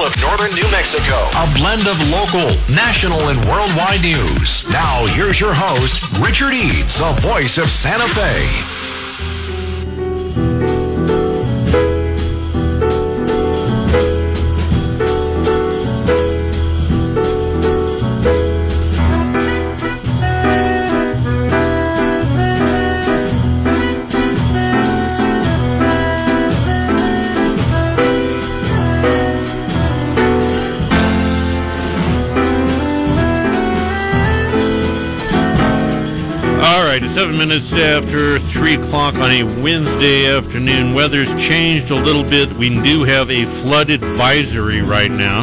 of northern New Mexico. A blend of local, national, and worldwide news. Now, here's your host, Richard Eads, the voice of Santa Fe. It's 7 minutes after 3 o'clock on a Wednesday afternoon. Weather's changed a little bit. We do have a flood advisory right now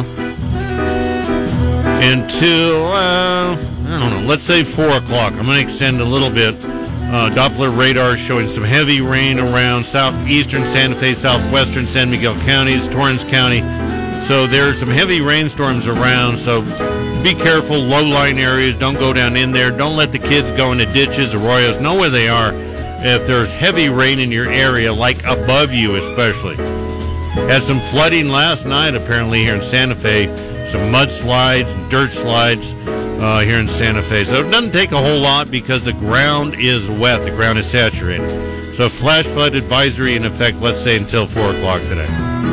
until, I don't know, let's say 4 o'clock. I'm going to extend a little bit. Doppler radar showing some heavy rain around southeastern Santa Fe, southwestern San Miguel counties, Torrance County. So there's some heavy rainstorms around, so be careful, low-lying areas. Don't go down in there. Don't let the kids go into ditches, arroyos. Know where they are if there's heavy rain in your area, like above you especially. Had some flooding last night, apparently, here in Santa Fe. Some mudslides and dirt slides here in Santa Fe. So it doesn't take a whole lot because the ground is wet. The ground is saturated. So flash flood advisory in effect, let's say, until 4 o'clock today.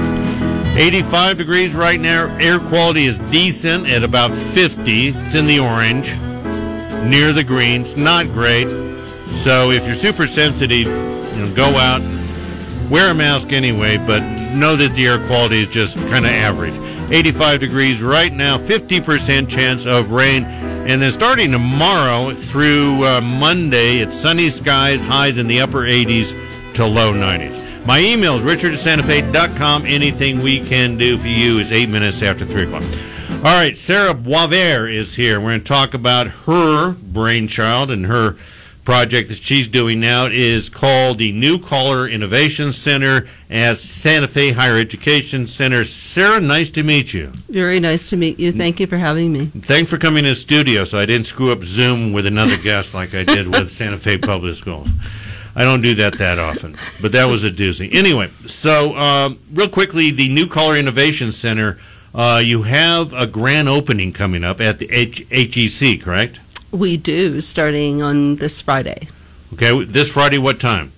85 degrees right now. Air quality is decent at about 50. It's in the orange, near the green. It's not great. So if you're super sensitive, go out, wear a mask anyway, but know that the air quality is just kind of average. 85 degrees right now, 50% chance of rain. And then starting tomorrow through Monday, it's sunny skies, highs in the upper 80s to low 90s. My email is richard@santafe.com. Anything we can do for you is 8 minutes after 3 o'clock. All right, Sarah Boisvert is here. We're going to talk about her brainchild and her project that she's doing now. It is called the New Caller Innovation Center at Santa Fe Higher Education Center. Sarah, nice to meet you. Very nice to meet you. Thank you for having me. Thanks for coming to the studio so I didn't screw up Zoom with another guest like I did with Santa Fe Public Schools. I don't do that often, but that was a doozy. Anyway, so real quickly, the New Caller Innovation Center, you have a grand opening coming up at the HEC, correct? We do, starting on this Friday. Okay, this Friday, what time?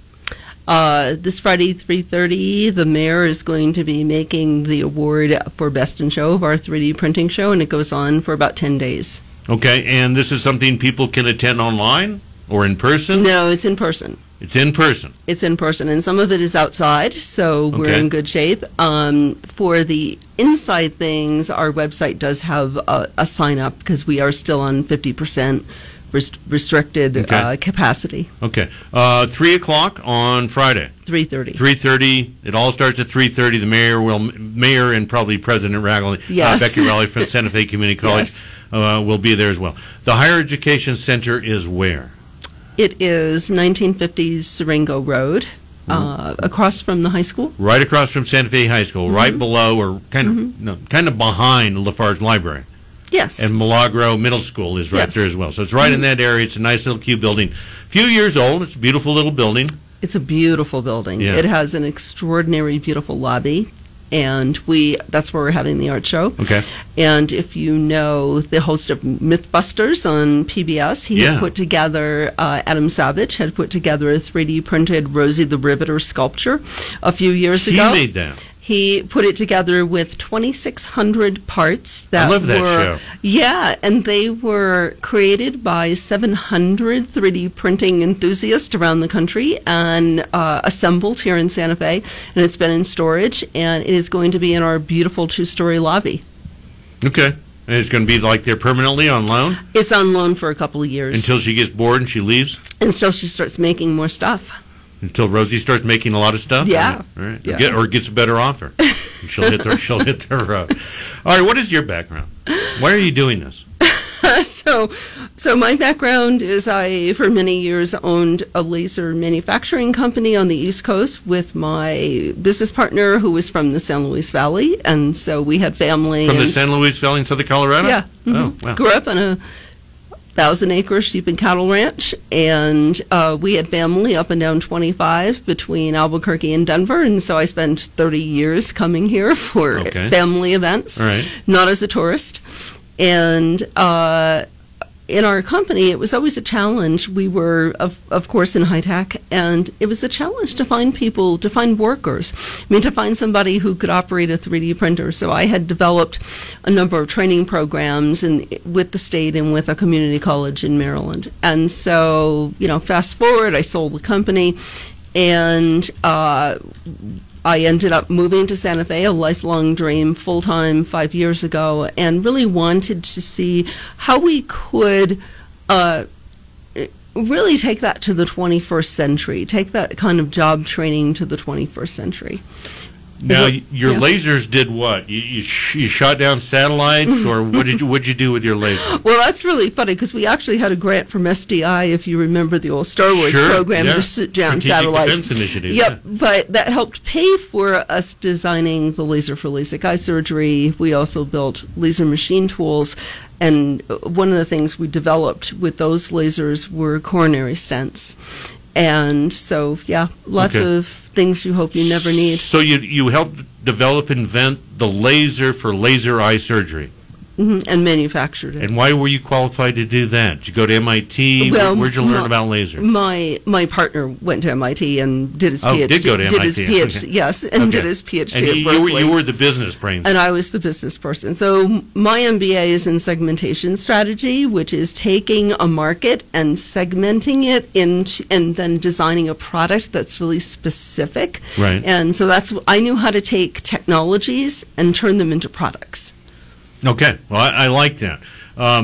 This Friday, 3:30, the mayor is going to be making the award for Best in Show of our 3D printing show, and it goes on for about 10 days. Okay, and this is something people can attend online or in person? No, it's in person. It's in person. It's in person, and some of it is outside, so we're in good shape. For the inside things, our website does have a sign-up because we are still on 50% restricted capacity. Okay. 3 o'clock on Friday. 3:30. 3:30. It all starts at 3:30. The mayor and probably President Ragley, Becky Raleigh from Santa Fe Community College will be there as well. The Higher Education Center is where? It is 1950s Siringo Road, across from the high school. Right across from Santa Fe High School, right below or kind of behind Lafarge Library. Yes. And Milagro Middle School is right there as well. So it's right in that area. It's a nice little cute building. A few years old. It's a beautiful little building. It's a beautiful building. Yeah. It has an extraordinary, beautiful lobby. And that's where we're having the art show. Okay. And if you know the host of Mythbusters on PBS, he had put together, Adam Savage had put together a 3D printed Rosie the Riveter sculpture a few years ago. He made that. He put it together with 2,600 parts. I love that show. Yeah, and they were created by 700 3D printing enthusiasts around the country and assembled here in Santa Fe. And it's been in storage, and it is going to be in our beautiful two-story lobby. Okay. And it's going to be like there permanently on loan? It's on loan for a couple of years. Until she gets bored and she leaves? Until she starts making more stuff. Until Rosie starts making a lot of stuff? Yeah. All right. Yeah. Or gets a better offer. She'll hit her. All right, what is your background? Why are you doing this? So my background is I, for many years, owned a laser manufacturing company on the East Coast with my business partner who was from the San Luis Valley. And so we had family. From the San Luis Valley in Southern Colorado? Yeah. Oh, wow. Grew up in 1,000-acre sheep and cattle ranch, and we had family up and down 25 between Albuquerque and Denver, and so I spent 30 years coming here for family events, not as a tourist. And in our company, it was always a challenge. We were, of course, in high tech, and it was a challenge to find people, to find workers. I mean, to find somebody who could operate a 3D printer. So I had developed a number of training programs with the state and with a community college in Maryland. And so, fast forward, I sold the company, and I ended up moving to Santa Fe, a lifelong dream, full-time 5 years ago, and really wanted to see how we could really take that to the 21st century, take that kind of job training to the 21st century. Now, your lasers did what? You shot down satellites, or what'd you do with your laser? Well, that's really funny because we actually had a grant from SDI, if you remember the old Star Wars program, to shoot down satellites. Defense Initiative. Yep, but that helped pay for us designing the laser for LASIK eye surgery. We also built laser machine tools. And one of the things we developed with those lasers were coronary stents. And so, lots of things you hope you never need. So you helped invent the laser for laser eye surgery. And manufactured it. And why were you qualified to do that? Did you go to MIT? Well, where'd you learn about laser? My partner went to MIT and did his PhD. Did go to MIT. Yes, and did his PhD and at Berkeley. You were the business brain. And I was the business person. So my MBA is in segmentation strategy, which is taking a market and segmenting it and then designing a product that's really specific. Right. And so I knew how to take technologies and turn them into products. Okay, well, I like that. I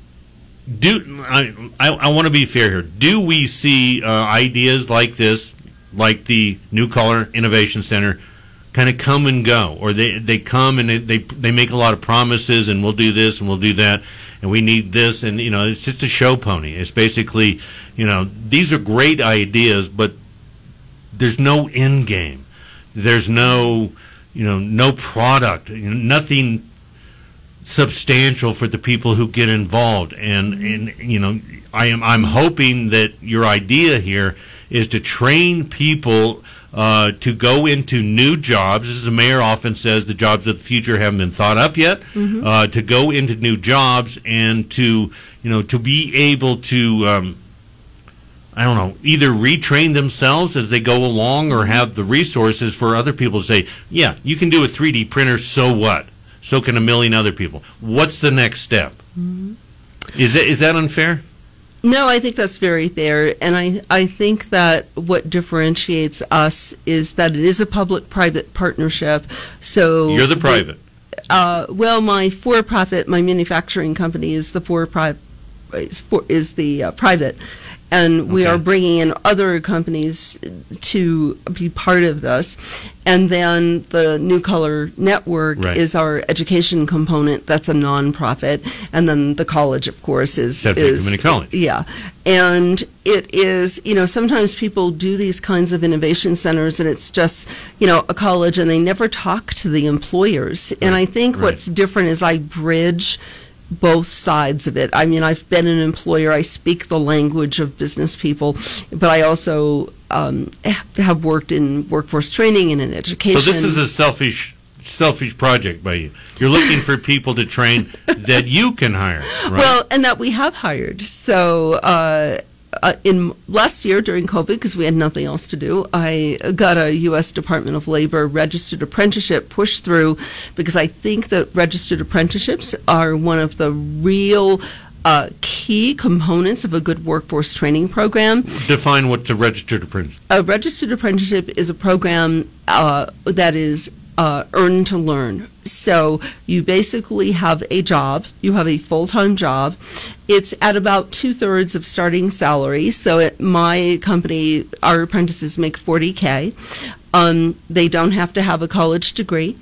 want to be fair here. Do we see ideas like this, like the New Color Innovation Center, kind of come and go, or they come and they make a lot of promises, and we'll do this and we'll do that, and we need this, and it's just a show pony. It's basically, these are great ideas, but there's no end game. There's no, no product, nothing substantial for the people who get involved, and I'm hoping that your idea here is to train people to go into new jobs. As the mayor often says, the jobs of the future haven't been thought up yet. To go into new jobs and to be able to either retrain themselves as they go along, or have the resources for other people to say, yeah, you can do a 3D printer, so what? So can a million other people. What's the next step? Is that unfair? No, I think that's very fair. And I think that what differentiates us is that it is a public-private partnership. So you're the private. Well, my for-profit, my manufacturing company is the private. And we are bringing in other companies to be part of this. And then the New Color Network is our education component. That's a nonprofit. And then the college, of course, is Community College. Yeah. And it is, sometimes people do these kinds of innovation centers, and it's just, a college, and they never talk to the employers. And I think what's different is I bridge both sides of it. I mean, I've been an employer. I speak the language of business people, but I also have worked in workforce training and in education. So this is a selfish project by you. You're looking for people to train that you can hire, right? Well, and that we have hired. So in last year during COVID, because we had nothing else to do, I got a U.S. Department of Labor registered apprenticeship pushed through, because I think that registered apprenticeships are one of the real key components of a good workforce training program. Define what's a registered apprenticeship. A registered apprenticeship is a program that is earn to learn. So you basically have a job, you have a full-time job. It's at about 2/3 of starting salary. So at my company, our apprentices make $40K. They don't have to have a college degree.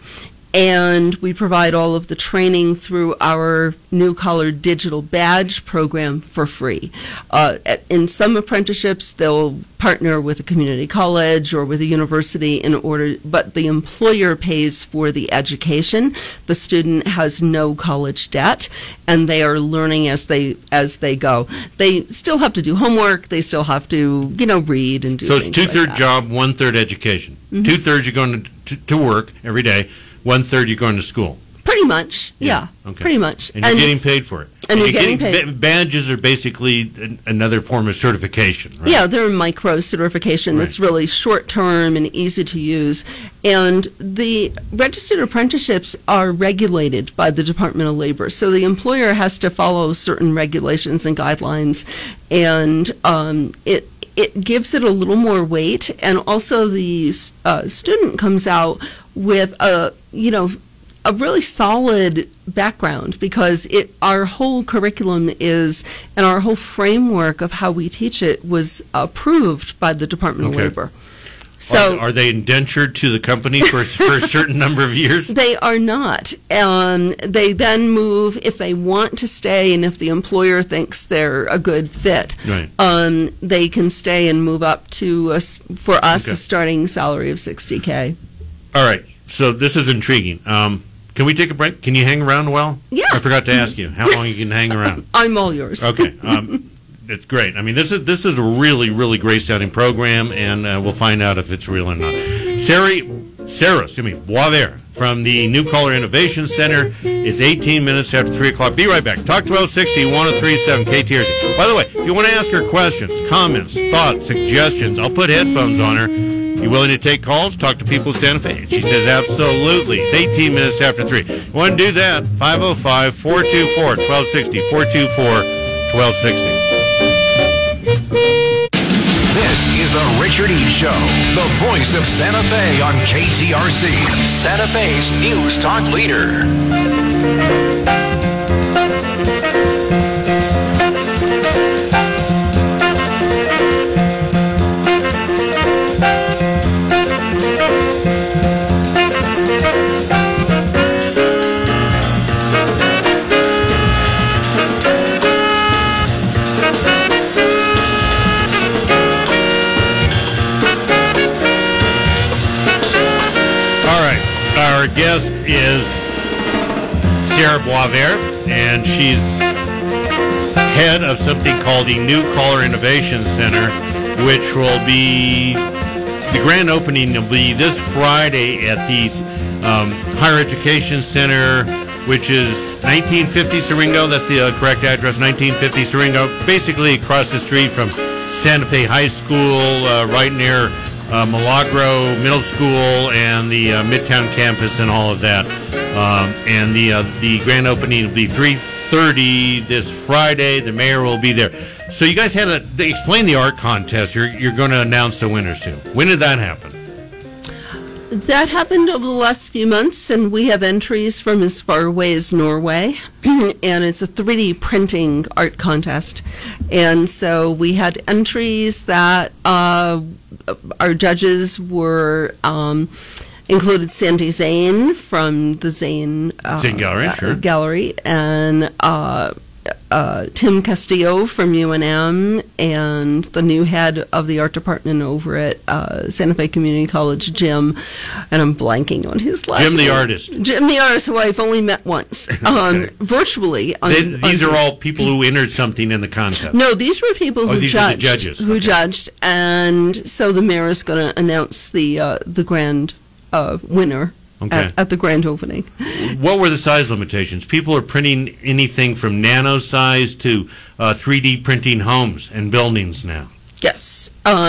And we provide all of the training through our New Collar Digital Badge program for free. In some apprenticeships, they'll partner with a community college or with a university but the employer pays for the education. The student has no college debt, and they are learning as they go. They still have to do homework. They still have to, read and do. So it's things 2/3 like job, 1/3 education. Mm-hmm. 2/3 you're going to work every day. 1/3 you're going to school. Pretty much, yeah. Okay. Pretty much. And you're getting paid for it. And you're getting paid. Badges are basically another form of certification, right? Yeah, they're micro certification that's really short term and easy to use. And the registered apprenticeships are regulated by the Department of Labor. So the employer has to follow certain regulations and guidelines. And it gives it a little more weight. And also the student comes out with a really solid background, because our whole curriculum and our whole framework of how we teach it was approved by the Department of Labor. So are they indentured to the company for a certain number of years? They are not. They then move if they want to stay, and if the employer thinks they're a good fit. Right. They can stay and move up to a starting salary of $60K. All right. So this is intriguing. Can we take a break? Can you hang around a while? Yeah. I forgot to ask you how long you can hang around. I'm all yours. Okay. It's great. I mean, this is a really, really great sounding program, and we'll find out if it's real or not. Sarah Boisvert from the New Collar Innovation Center. It's 18 minutes after 3 o'clock. Be right back. Talk 1260 1037 KTRC. By the way, if you want to ask her questions, comments, thoughts, suggestions, I'll put headphones on her. You willing to take calls? Talk to people in Santa Fe? She says absolutely. It's 18 minutes after 3. You want to do that? 505-424-1260. 424-1260. This is the Richard Eads Show, the voice of Santa Fe on KTRC, Santa Fe's News Talk leader. Our guest is Sarah Boisvert, and she's head of something called the New Collar Innovation Center, which will be, the grand opening will be this Friday at the Higher Education Center, which is 1950 Siringo. That's the correct address, 1950 Siringo, basically across the street from Santa Fe High School, right near Milagro Middle School and the Midtown campus and all of that. And the grand opening will be 3:30 this Friday. The mayor will be there. So you guys had to explain the art contest you're going to announce the winners to. When did that happen? That happened over the last few months, and we have entries from as far away as Norway, and it's a 3D printing art contest. And so we had entries that our judges were included Sandy Zane from the Zane Gallery, sure. Gallery, and Tim Castillo from UNM, and the new head of the art department over at Santa Fe Community College, Jim, and I'm blanking on his last name. Jim the artist. Jim the artist, who I've only met once, virtually. These are all people who entered something in the contest. No, these were people who these judged. Are the judges. Who judged, and so the mayor is going to announce the grand winner. Okay. At the grand opening. What were the size limitations? People are printing anything from nano size to 3D printing homes and buildings now. Yes.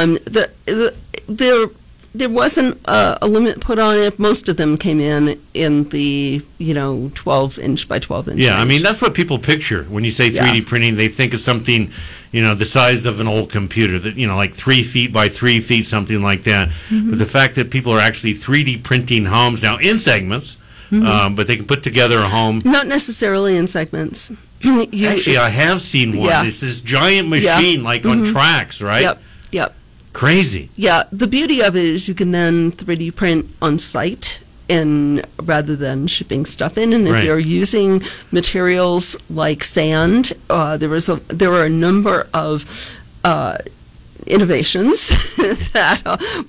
There wasn't a limit put on it. Most of them came in the 12-inch by 12-inch. Yeah, range. I mean, that's what people picture when you say 3D printing. They think of something, the size of an old computer, that like 3 feet by 3 feet, something like that. Mm-hmm. But the fact that people are actually 3D printing homes now in segments, but they can put together a home. Not necessarily in segments. Actually, I have seen one. Yeah. It's this giant machine, on tracks, right? Yep. Crazy. Yeah, the beauty of it is you can then 3D print on site, in rather than shipping stuff in. And if Right. you're using materials like sand, there are a number of innovations that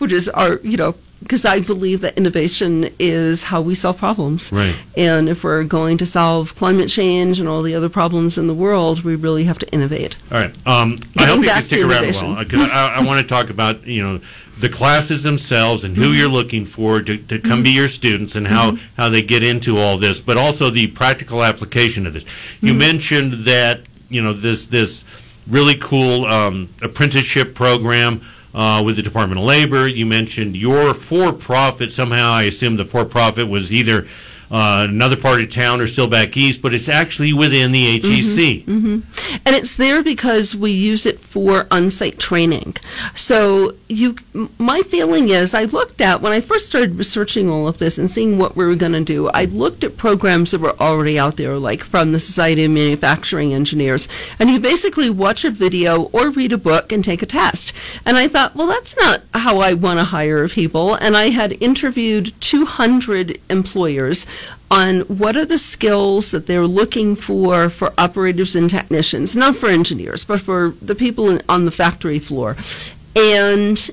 because I believe that innovation is how we solve problems. Right. And if we're going to solve climate change and all the other problems in the world, we really have to innovate. All right. I hope you can back stick to around a innovation. while, because I want to talk about, the classes themselves and who you're looking for to come be your students and how they get into all this, but also the practical application of this. You mentioned that, this really cool apprenticeship program with the Department of Labor. You mentioned your for-profit. Somehow I assume the for-profit was either another part of town or still back east, but it's actually within the HEC. And it's there because we use it for on-site training. So my feeling is, I looked at, when I first started researching all of this and seeing what we were going to do, I looked at programs that were already out there, like from the Society of Manufacturing Engineers, and you basically watch a video or read a book and take a test. And I thought, well, that's not how I want to hire people. And I had interviewed 200 employers on what are the skills that they're looking for operators and technicians, not for engineers, but for the people on the factory floor. And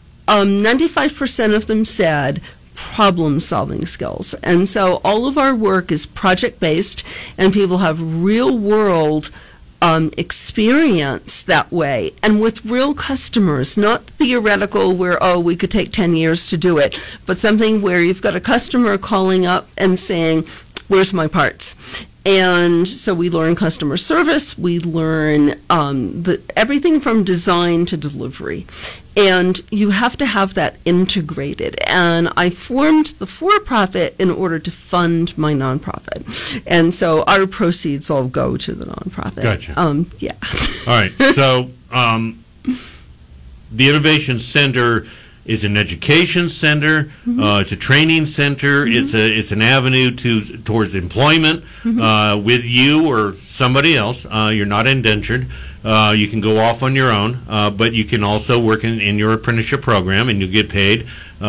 95% of them said problem-solving skills. And so all of our work is project-based, and people have real-world experience that way, and with real customers, not theoretical where, we could take 10 years to do it, but something where you've got a customer calling up and saying, where's my parts? And so we learn customer service, we learn everything from design to delivery. And you have to have that integrated. And I formed the for-profit in order to fund my nonprofit. And so our proceeds all go to the nonprofit. Gotcha. Yeah. All right. So the Innovation Center is an education center. It's a training center. It's an avenue towards employment with you or somebody else. You're not indentured. You can go off on your own, but you can also work in your apprenticeship program, and you'll get paid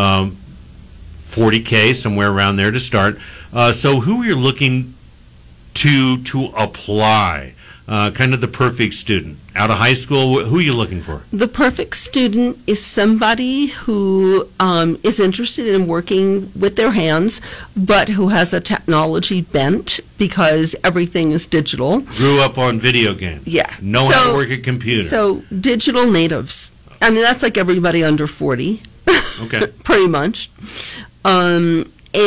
$40K, somewhere around there to start. So who you're looking to apply? Kind of the perfect student. Out of high school, who are you looking for? The perfect student is somebody who is interested in working with their hands, but who has a technology bent because everything is digital. Grew up on video games. Yeah. Know how to work a computer. So digital natives. I mean, that's like everybody under 40. Okay. Pretty much. And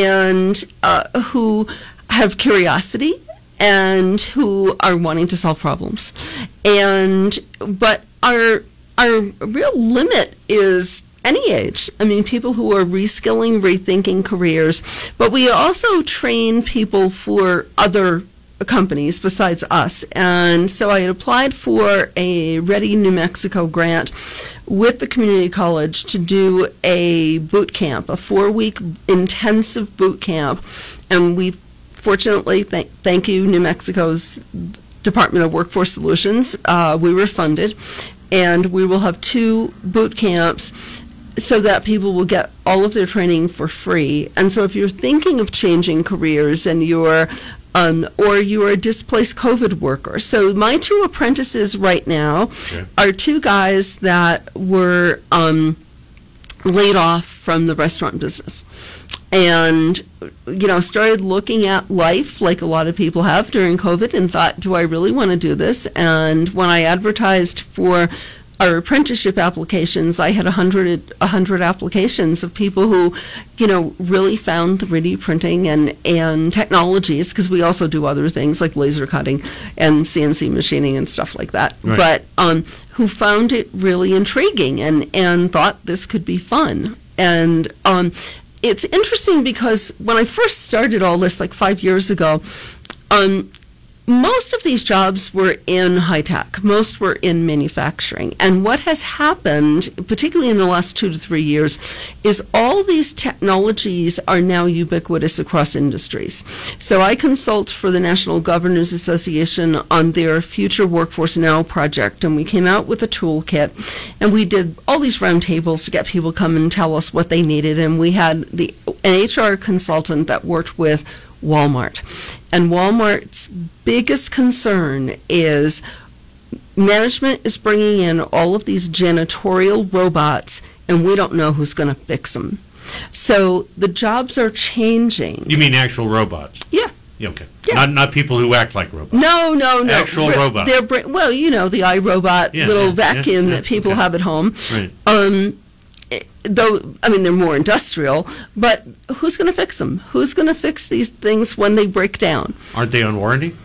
who have curiosity and who are wanting to solve problems. But our real limit is any age. I mean, people who are reskilling, rethinking careers, but we also train people for other companies besides us. And so I had applied for a Ready New Mexico grant with the community college to do a boot camp, a 4-week intensive boot camp. And we fortunately, thank you, New Mexico's Department of Workforce Solutions, we were funded, and we will have 2 boot camps so that people will get all of their training for free. And so if you're thinking of changing careers and you're or you're a displaced COVID worker. So my 2 apprentices right now are 2 guys that were laid off from the restaurant business. And, started looking at life like a lot of people have during COVID and thought, do I really want to do this? And when I advertised for our apprenticeship applications, I had 100 applications of people who, really found the 3D printing and technologies, because we also do other things like laser cutting and CNC machining and stuff like that. Right. But who found it really intriguing and thought this could be fun. And it's interesting because when I first started all this, like 5 years ago, most of these jobs were in high tech. Most were in manufacturing. And what has happened, particularly in the last 2 to 3 years, is all these technologies are now ubiquitous across industries. So I consult for the National Governors Association on their Future Workforce Now project, and we came out with a toolkit, and we did all these roundtables to get people come and tell us what they needed, and we had an HR consultant that worked with Walmart. And Walmart's biggest concern is management is bringing in all of these janitorial robots, and we don't know who's going to fix them. So the jobs are changing. You mean actual robots? Yeah. Yeah, okay. Yeah. Not people who act like robots. No. Actual robots. They're well, the iRobot little vacuum that people have at home. Right. Though, I mean, they're more industrial, but who's going to fix them? Who's going to fix these things when they break down? Aren't they on warranty?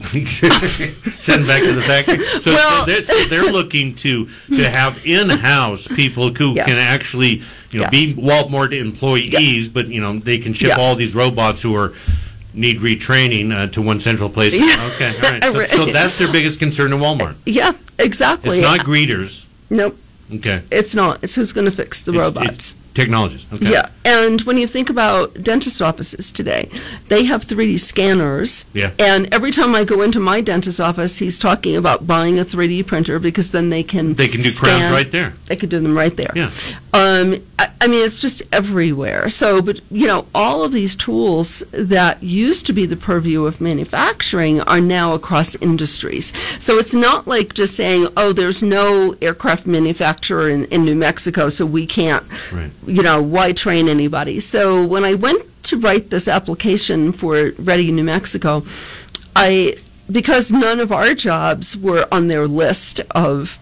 Send back to the factory. So Well- they're looking to have in-house people who Yes. can actually, Yes. be Walmart employees, Yes. but they can ship Yeah. all these robots who need retraining to one central place. Yeah. Okay, all right. So that's their biggest concern in Walmart. Yeah, exactly. It's not greeters. Nope, Okay. it's not. It's who's going to fix the robots. It's technologists. Okay. Yeah, and when you think about dentist offices today, they have 3D scanners. Yeah. And every time I go into my dentist office, he's talking about buying a 3D printer because then they can They can do scan. crowns right there. They could do them right there. Yeah. I mean, it's just everywhere. So, but all of these tools that used to be the purview of manufacturing are now across industries. So it's not like just saying, oh, there's no aircraft manufacturer in New Mexico, so we can't, Right. why train anybody? So when I went to write this application for Ready New Mexico, because none of our jobs were on their list of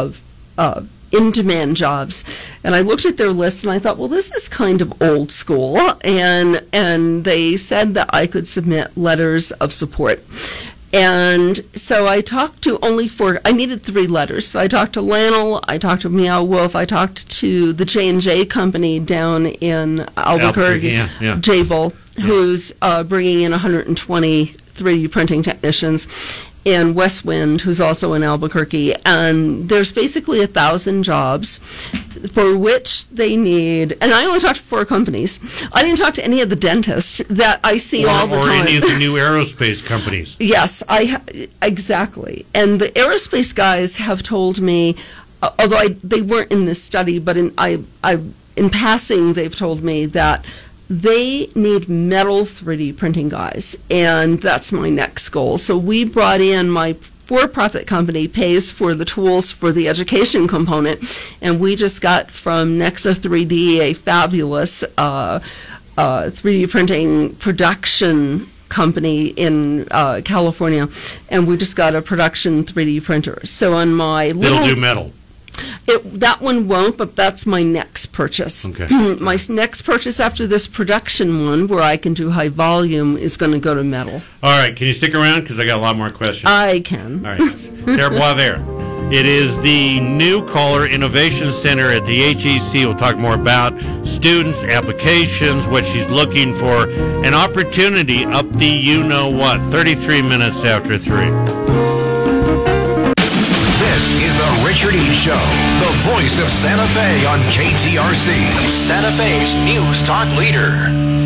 in-demand jobs, and I looked at their list and I thought, well, this is kind of old school, and they said that I could submit letters of support. And so I talked to I needed 3 letters. So I talked to Lannel, I talked to Meow Wolf, I talked to the J&J company down in Albuquerque, yeah. Jabil, who's bringing in 120 3D printing technicians, and Westwind, who's also in Albuquerque. And there's basically 1,000 jobs for which they need, and I only talked to 4 companies. I didn't talk to any of the dentists that I see all the or time. any of the new aerospace companies. Yes, exactly. And the aerospace guys have told me, although they weren't in this study, but in passing, they've told me that they need metal 3D printing guys, and that's my next goal. So we brought in my for-profit company pays for the tools for the education component, and we just got from Nexa 3D a fabulous 3D printing production company in California, and we just got a production 3D printer. So on my little... It'll do metal. That one won't, but that's my next purchase. Okay. My next purchase after this production one, where I can do high volume, is going to go to metal. All right, can you stick around? Because I got a lot more questions. I can. All right. Sarah Boisvert. It is the New Caller Innovation Center at the HEC. We'll talk more about students, applications, what she's looking for, an opportunity up the you-know-what, 33 minutes after 3. This is the Richard Eads Show, the voice of Santa Fe on KTRC, Santa Fe's News Talk leader.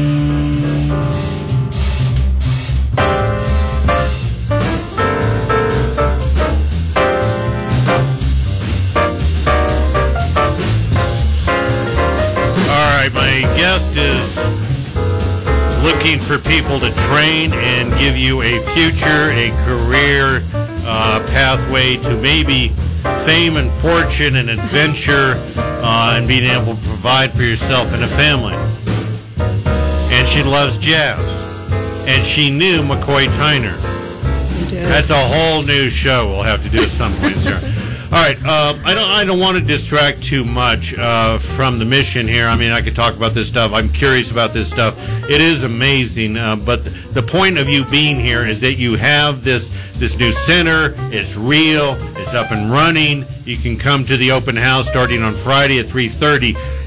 My guest is looking for people to train and give you a future, a career pathway to maybe fame and fortune and adventure and being able to provide for yourself and a family. And she loves jazz. And she knew McCoy Tyner. That's a whole new show we'll have to do at some point, Sarah. All right, I don't want to distract too much from the mission here. I mean, I could talk about this stuff. I'm curious about this stuff. It is amazing, but the point of you being here is that you have this new center. It's real. It's up and running. You can come to the open house starting on Friday at 3:30.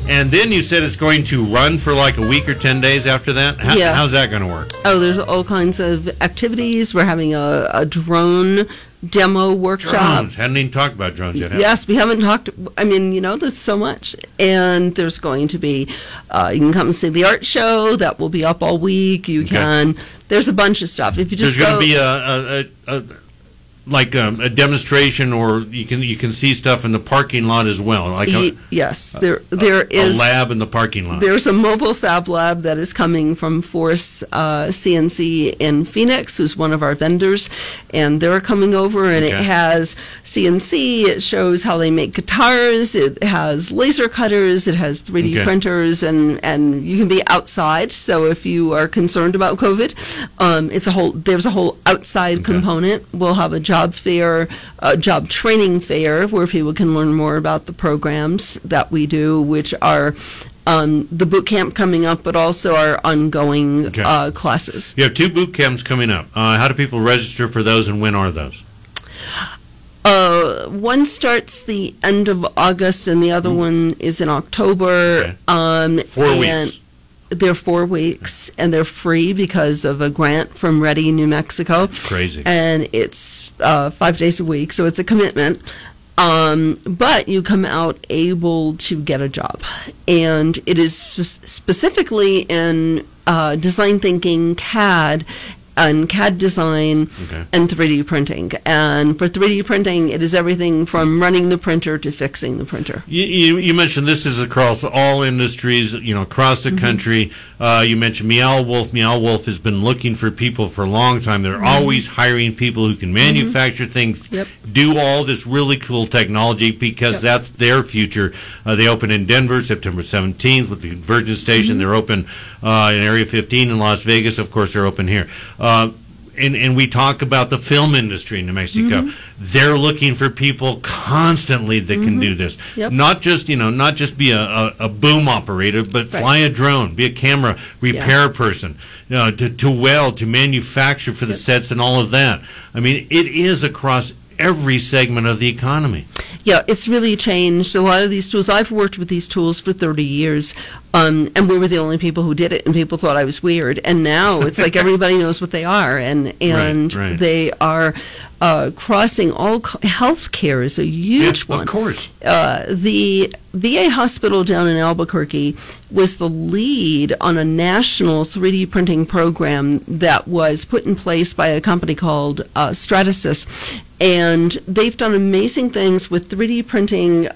And then you said it's going to run for like a week or 10 days after that? Yeah. How's that going to work? Oh, there's all kinds of activities. We're having a drone demo workshop. Drones. Hadn't even talked about drones yet. Yes, we haven't talked. I mean, there's so much. And there's going to be, you can come and see the art show. That will be up all week. You can. There's a bunch of stuff. If you just there's going to be a demonstration, or you can see stuff in the parking lot as well. Like yes, there is a lab in the parking lot. There's a mobile fab lab that is coming from Force CNC in Phoenix, who's one of our vendors, and they're coming over, and it has CNC. It shows how they make guitars. It has laser cutters. It has 3D printers, and you can be outside. So if you are concerned about COVID, there's a whole outside component. We'll have a job fair, job training fair, where people can learn more about the programs that we do, which are the boot camp coming up, but also our ongoing classes. You have 2 boot camps coming up. How do people register for those, and when are those? One starts the end of August, and the other one is in October. 4 weeks. They're 4 weeks, and they're free because of a grant from Ready, New Mexico. That's crazy. And it's 5 days a week, so it's a commitment. But you come out able to get a job. And it is specifically in design thinking, CAD, and CAD design and 3D printing. And for 3D printing, it is everything from running the printer to fixing the printer. You mentioned this is across all industries, across the country. You mentioned Meow Wolf. Meow Wolf has been looking for people for a long time. They're always hiring people who can manufacture things, do all this really cool technology, because that's their future. They open in Denver September 17th with the Convergence Station. They're open in Area 15 in Las Vegas. Of course, they're open here. And we talk about the film industry in New Mexico. They're looking for people constantly that can do this. Not just be a boom operator, but fly a drone, be a camera repair person, to manufacture for the sets and all of that. I mean, it is across every segment of the economy. Yeah, it's really changed. A lot of these tools, I've worked with these tools for 30 years, and we were the only people who did it, and people thought I was weird. And now it's like everybody knows what they are, and they are crossing all healthcare is a huge one. Of course. The VA hospital down in Albuquerque was the lead on a national 3D printing program that was put in place by a company called Stratasys. And they've done amazing things with 3D printing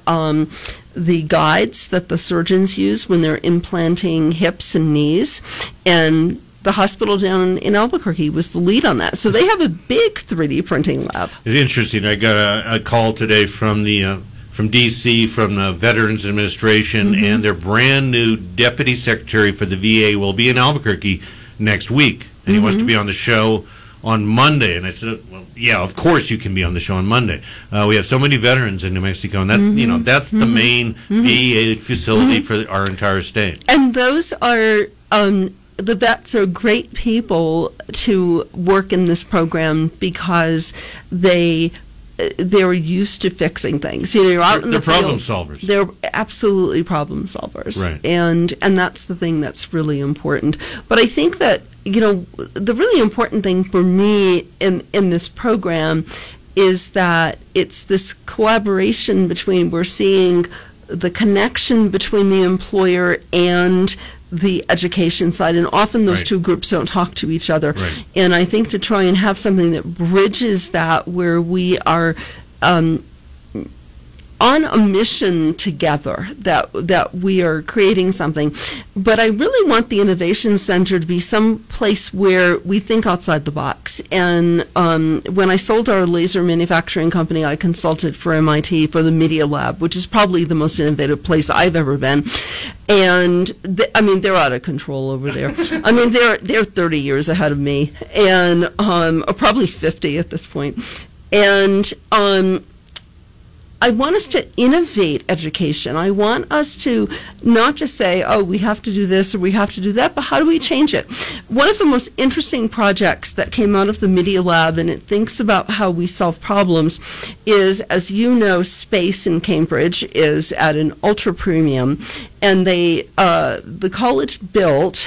the guides that the surgeons use when they're implanting hips and knees. And the hospital down in Albuquerque was the lead on that. So they have a big 3D printing lab. It's interesting. I got a call today from D.C., from the Veterans Administration, and their brand new deputy secretary for the VA will be in Albuquerque next week. And he wants to be on the show on Monday. And I said, well, yeah, of course you can be on the show on Monday. We have so many veterans in New Mexico, and that's that's the main VA facility for our entire state. And those are the vets are great people to work in this program because they're used to fixing things. You're out in the field. They're problem solvers. They're absolutely problem solvers. Right. And that's the thing that's really important. But I think that, the really important thing for me in this program is that it's this collaboration between, we're seeing the connection between the employer and the education side, and often those two groups don't talk to each other. Right. And I think to try and have something that bridges that, where we are on a mission together, that we are creating something. But I really want the Innovation Center to be some place where we think outside the box. And when I sold our laser manufacturing company, I consulted for MIT for the Media Lab, which is probably the most innovative place I've ever been. And they're out of control over there. They're 30 years ahead of me, and probably 50 at this point. And I want us to innovate education. I want us to not just say, oh, we have to do this or we have to do that, but how do we change it? One of the most interesting projects that came out of the Media Lab, and it thinks about how we solve problems, is, as you know, space in Cambridge is at an ultra premium, and the college built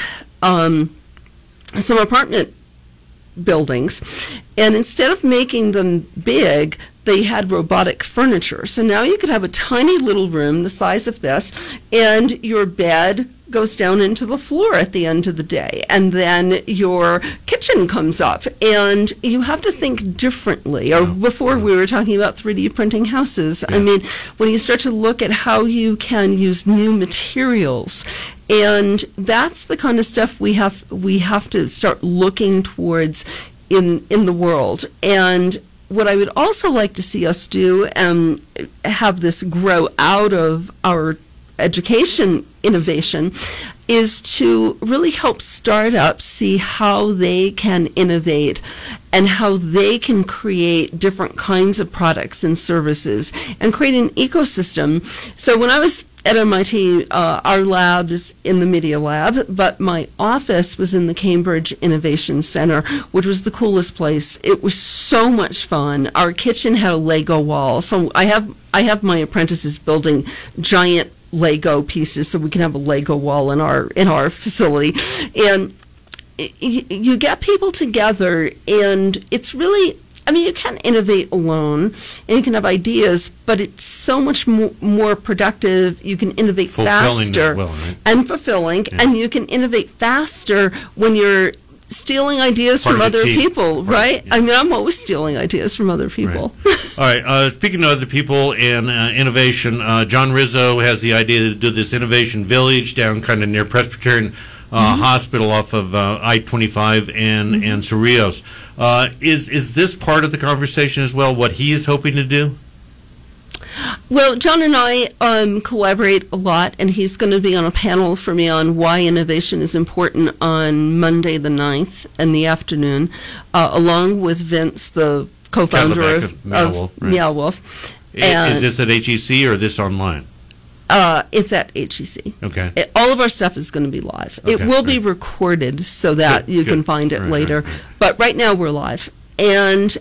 some apartment buildings, and instead of making them big, they had robotic furniture. So now you could have a tiny little room the size of this, and your bed goes down into the floor at the end of the day, and then your kitchen comes up, and you have to think differently. Or before we were talking about 3D printing houses. I mean, when you start to look at how you can use new materials, and that's the kind of stuff we have to start looking towards in the world. And what I would also like to see us do, and have this grow out of our education innovation, is to really help startups see how they can innovate and how they can create different kinds of products and services and create an ecosystem. So when I was at MIT, our lab is in the Media Lab, but my office was in the Cambridge Innovation Center, which was the coolest place. It was so much fun. Our kitchen had a Lego wall, so I have my apprentices building giant Lego pieces so we can have a Lego wall in our facility. And you get people together, and it's really, I mean, you can't innovate alone, and you can have ideas, but it's so much more productive. You can innovate fulfilling faster as well, right? and fulfilling, and you can innovate faster when you're stealing ideas Part from of the other team. people, right? Yeah. I mean, I'm always stealing ideas from other people. Right. All right. Speaking of other people and innovation, John Rizzo has the idea to do this innovation village down kind of near Presbyterian Hospital off of I-25 and Cerrillos. Is this part of the conversation as well, what he is hoping to do? Well, John and I collaborate a lot, and he's going to be on a panel for me on why innovation is important on Monday the 9th in the afternoon, along with Vince, the co-founder of Meow Wolf. Is this at HEC or this online? It's at HEC. Okay. All of our stuff is going to be live. Okay, It will be recorded so that you can find it later. Right. But right now we're live. And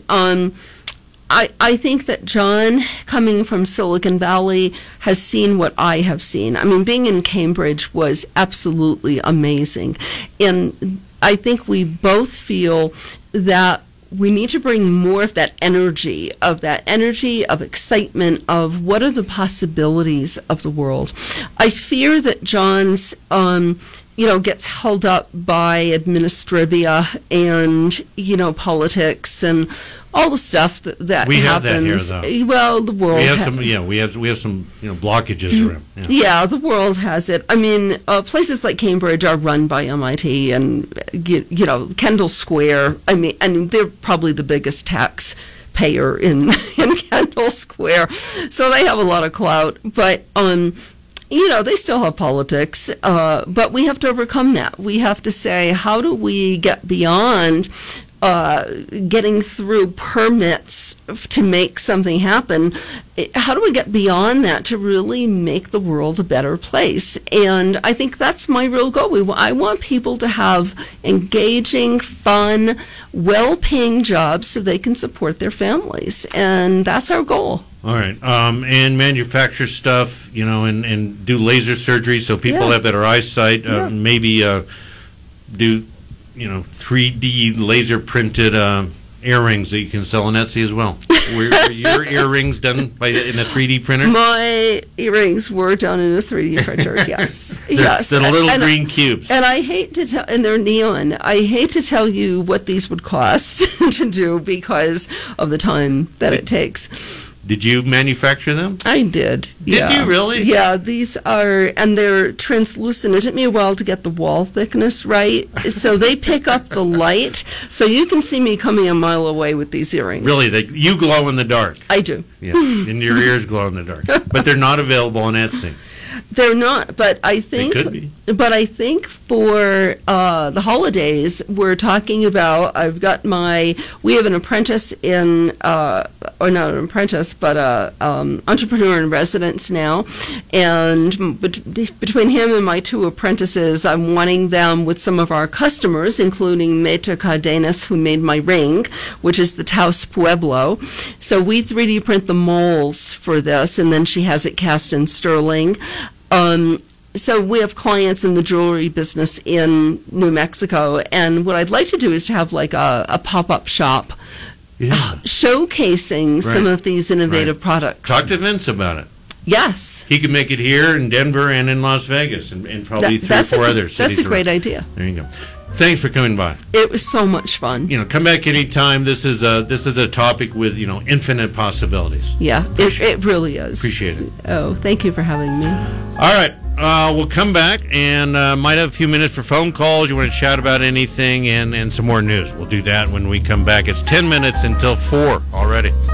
I think that John, coming from Silicon Valley, has seen what I have seen. I mean, being in Cambridge was absolutely amazing. And I think we both feel that we need to bring more of that energy of excitement, of what are the possibilities of the world. I fear that John's gets held up by administrivia and, politics and all the stuff that we happens. We have that here, though. Well, the world we have some. Yeah, we have some blockages around. Yeah, the world has it. I mean, places like Cambridge are run by MIT, and Kendall Square. I mean, and they're probably the biggest taxpayer in Kendall Square, so they have a lot of clout. But they still have politics, but we have to overcome that. We have to say, how do we get beyond getting through permits to make something happen? How do we get beyond that to really make the world a better place? And I think that's my real goal. I want people to have engaging, fun, well-paying jobs so they can support their families, and that's our goal. All right, and manufacture stuff, and do laser surgery so people have better eyesight. Maybe do 3D laser printed earrings that you can sell on Etsy as well. Were your earrings done in a 3D printer? My earrings were done in a 3D printer. Yes, yes. They're little green cubes. And I hate to tell, and they're neon. I hate to tell you what these would cost to do because of the time that it takes. Did you manufacture them? I did. Did you really? Yeah, these are, and they're translucent. It took me a while to get the wall thickness right. So they pick up the light, so you can see me coming a mile away with these earrings. Really? You glow in the dark? I do. Yeah, and your ears glow in the dark. But they're not available on Etsy. They're not, but I think could be. But I think for the holidays, we're talking about. We have an apprentice or not an apprentice, but a entrepreneur in residence now, and between him and my two apprentices, I'm wanting them with some of our customers, including Meta Cardenas, who made my ring, which is the Taos Pueblo. So we 3D print the molds for this, and then she has it cast in sterling. So we have clients in the jewelry business in New Mexico, and what I'd like to do is to have like a pop-up shop showcasing some of these innovative products. Talk to Vince about it. Yes. He could make it here in Denver and in Las Vegas and probably three or four other cities. That's a great idea. There you go. Thanks for coming by. It was so much fun. Come back anytime. This is a topic with infinite possibilities. Yeah, it really is. Appreciate it. Oh, thank you for having me. All right, we'll come back and might have a few minutes for phone calls. You want to chat about anything and some more news. We'll do that when we come back. It's 10 minutes until 4 already.